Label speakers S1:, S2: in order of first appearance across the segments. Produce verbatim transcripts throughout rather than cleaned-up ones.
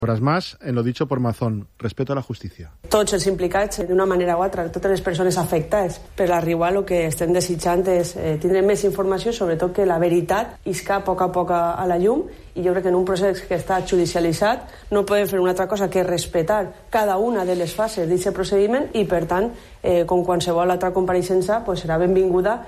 S1: Horas más en lo dicho por Mazón, respeto a la justícia.
S2: Tots els implicats, d'una manera o altra, totes les persones afectades per arribar el que estem desitjant és eh, tindre més informació, sobretot que la veritat isca a poc a poc a, a la llum, i jo crec que en un procés que està judicialitzat no podem fer una altra cosa que respetar cada una de les fases d'aquest procediment i, per tant, eh, com qualsevol altra compareixença, pues, serà benvinguda.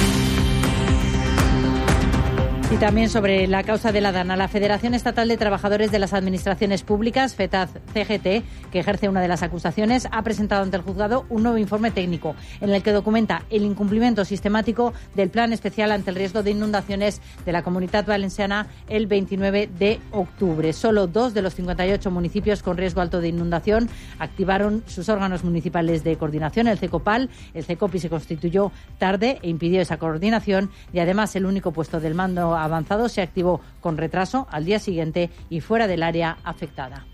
S3: Y también sobre la causa de la Dana, la Federación Estatal de Trabajadores de las Administraciones Públicas, FETAD-C G T, que ejerce una de las acusaciones, ha presentado ante el juzgado un nuevo informe técnico en el que documenta el incumplimiento sistemático del Plan Especial ante el riesgo de inundaciones de la Comunitat Valenciana el veintinueve de octubre. Solo dos de los cincuenta y ocho municipios con riesgo alto de inundación activaron sus órganos municipales de coordinación, el CECOPAL. El CECOPI se constituyó tarde e impidió esa coordinación, y además el único puesto del mando avanzado se activó con retraso al día siguiente y fuera del área afectada.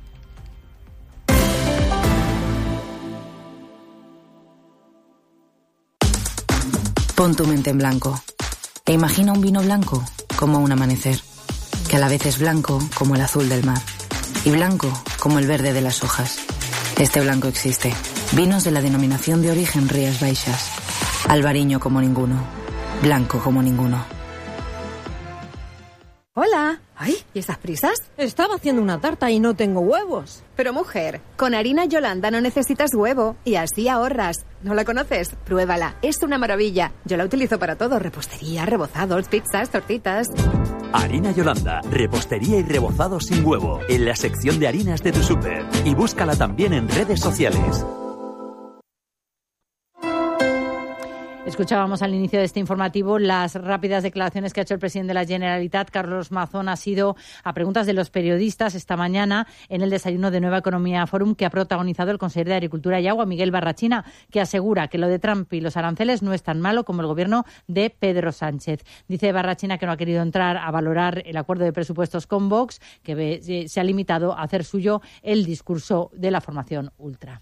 S4: Pon tu mente en blanco e imagina un vino blanco como un amanecer, que a la vez es blanco como el azul del mar y blanco como el verde de las hojas. Este blanco existe. Vinos de la denominación de origen Rías Baixas. Albariño como ninguno. Blanco como ninguno.
S5: Hola. Ay, ¿y estas prisas? Estaba haciendo una tarta y no tengo huevos.
S6: Pero mujer, con harina Yolanda no necesitas huevo y así ahorras. ¿No la conoces? Pruébala, es una maravilla. Yo la utilizo para todo, repostería, rebozados, pizzas, tortitas.
S7: Harina Yolanda, repostería y rebozados sin huevo, en la sección de harinas de tu súper. Y búscala también en redes sociales.
S3: Escuchábamos al inicio de este informativo las rápidas declaraciones que ha hecho el presidente de la Generalitat, Carlos Mazón. Ha sido a preguntas de los periodistas esta mañana en el desayuno de Nueva Economía Forum que ha protagonizado el consejero de Agricultura y Agua, Miguel Barrachina, que asegura que lo de Trump y los aranceles no es tan malo como el gobierno de Pedro Sánchez. Dice Barrachina que no ha querido entrar a valorar el acuerdo de presupuestos con Vox, que se ha limitado a hacer suyo el discurso de la formación ultra.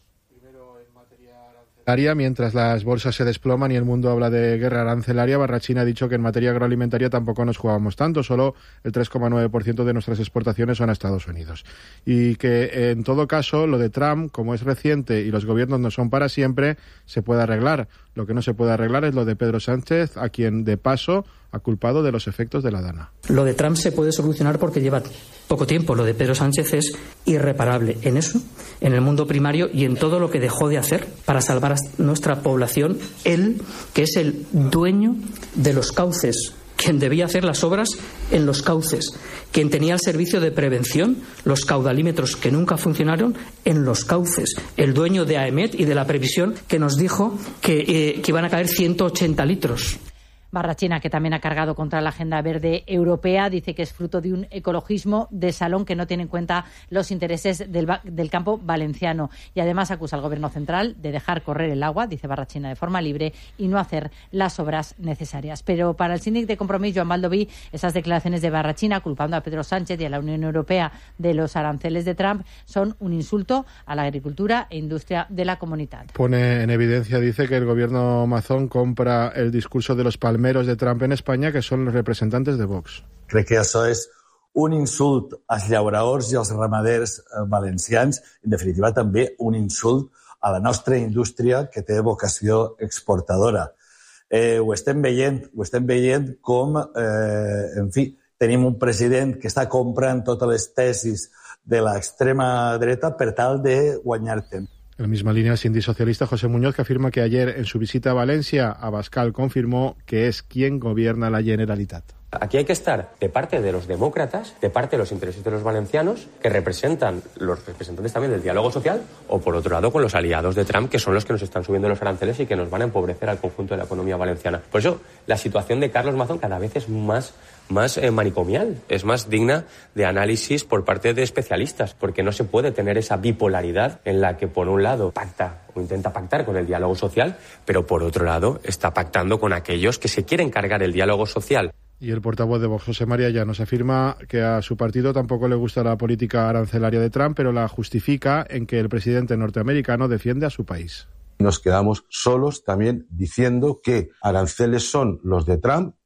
S1: Mientras las bolsas se desploman y el mundo habla de guerra arancelaria, Barrachina ha dicho que en materia agroalimentaria tampoco nos jugábamos tanto, solo el tres coma nueve por ciento de nuestras exportaciones son a Estados Unidos. Y que en todo caso lo de Trump, como es reciente y los gobiernos no son para siempre, se puede arreglar. Lo que no se puede arreglar es lo de Pedro Sánchez, a quien de paso ha culpado de los efectos de la Dana.
S8: Lo de Trump se puede solucionar porque lleva poco tiempo. Lo de Pedro Sánchez es irreparable en eso, en el mundo primario y en todo lo que dejó de hacer para salvar a nuestra población. Él, que es el dueño de los cauces, quien debía hacer las obras en los cauces, quien tenía el servicio de prevención, los caudalímetros que nunca funcionaron en los cauces, el dueño de AEMET y de la previsión que nos dijo que, eh, que iban a caer ciento ochenta litros.
S3: Barrachina, que también ha cargado contra la Agenda Verde Europea, dice que es fruto de un ecologismo de salón que no tiene en cuenta los intereses del, del campo valenciano. Y además acusa al Gobierno central de dejar correr el agua, dice Barrachina, de forma libre y no hacer las obras necesarias. Pero para el síndic de Compromís, Joan Baldoví, esas declaraciones de Barrachina culpando a Pedro Sánchez y a la Unión Europea de los aranceles de Trump son un insulto a la agricultura e industria de la comunitat.
S1: Pone en evidencia, dice, que el Gobierno Mazón compra el discurso de los palmeros de Trump en Espanya, que són els representants de Vox.
S9: Crec que això és un insult als llauradors i als ramaders valencians, en definitiva també un insult a la nostra indústria que té vocació exportadora. Eh, ho estem veient, ho estem veient com, eh, en fi, tenim un president que està comprant totes les tesis de l'extrema dreta per tal de guanyar temps.
S1: En la misma línea, el síndic socialista José Muñoz, que afirma que ayer en su visita a Valencia, Abascal confirmó que es quien gobierna la Generalitat.
S10: Aquí hay que estar de parte de los demócratas, de parte de los intereses de los valencianos, que representan los representantes también del diálogo social, o por otro lado con los aliados de Trump, que son los que nos están subiendo los aranceles y que nos van a empobrecer al conjunto de la economía valenciana. Por eso, la situación de Carlos Mazón cada vez es más, más eh, manicomial, es más digna de análisis por parte de especialistas, porque no se puede tener esa bipolaridad en la que por un lado pacta o intenta pactar con el diálogo social, pero por otro lado está pactando con aquellos que se quieren cargar el diálogo social.
S1: Y el portavoz de Vox, José María Llanos, afirma que a su partido tampoco le gusta la política arancelaria de Trump, pero la justifica en que el presidente norteamericano defiende a su país.
S11: Nos quedamos solos también diciendo que aranceles son los de Trump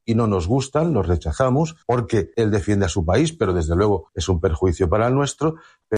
S11: y no nos gustan, los rechazamos, porque él defiende a su país, pero desde luego es un perjuicio para el nuestro.